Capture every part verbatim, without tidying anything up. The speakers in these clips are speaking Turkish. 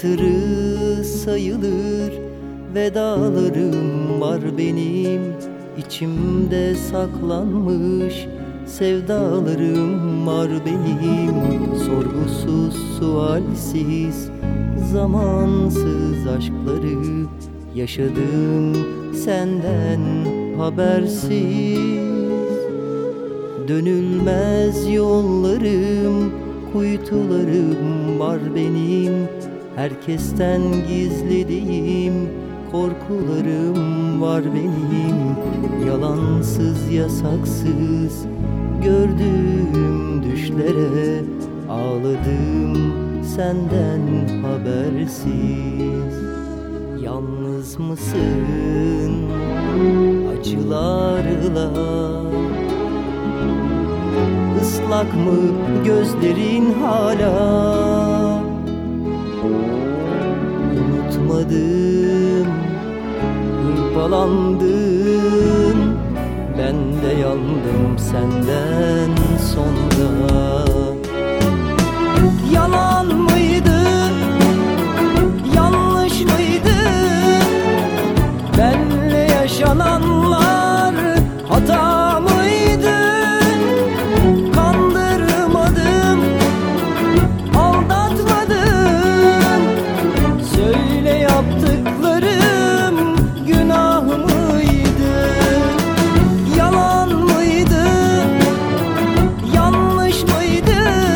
Hatırı sayılır vedalarım var benim, İçimde saklanmış sevdalarım var benim. Sorgusuz sualsiz zamansız aşkları yaşadım senden habersiz. Dönülmez yollarım, kuytularım var benim, herkesten gizlediğim korkularım var benim. Yalansız yasaksız gördüğüm düşlere ağladım senden habersiz. Yalnız mısın acılarla? Islak mı gözlerin hala? Unutmadım, hırpalandın, ben de yandım senden sonra. Yalan mıydı, yanlış mıydı? Benle yaşananlar hata mıydı? Kandırmadım, aldatmadım. Söyle, yaptıklarım günah mıydı? Yalan mıydı, yanlış mıydı?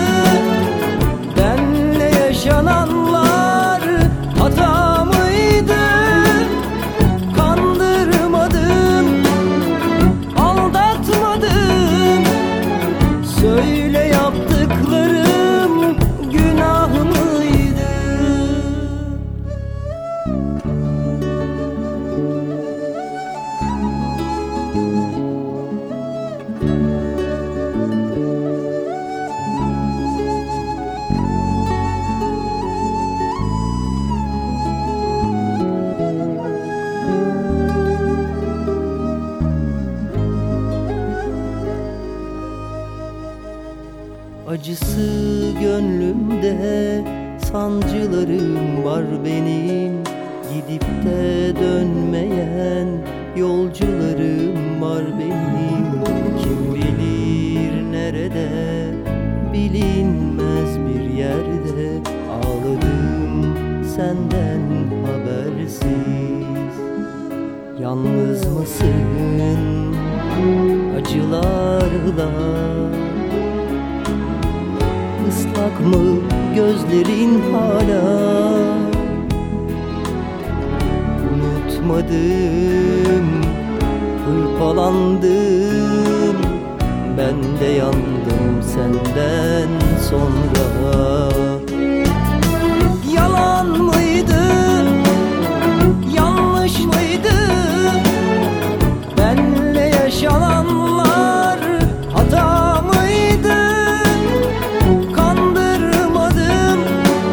Benle yaşananlar hata mıydı? Kandırmadım, aldatmadım. Söyle, yaptıklarım günah mıydı? Acısı gönlümde, sancılarım var benim, gidip de dönmeyen yolcularım var benim. Kim bilir nerede, bilinmez bir yerde ağladım senden habersiz. Yalnız mısın acılarla? Islak mı gözlerin hala? Unutmadım, hırpalandım, ben de yandım senden sonra. Yalan mıydı, yanlış mıydı? Benle yaşananlar hata mıydı?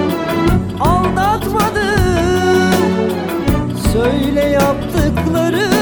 Söyle, yaptıkları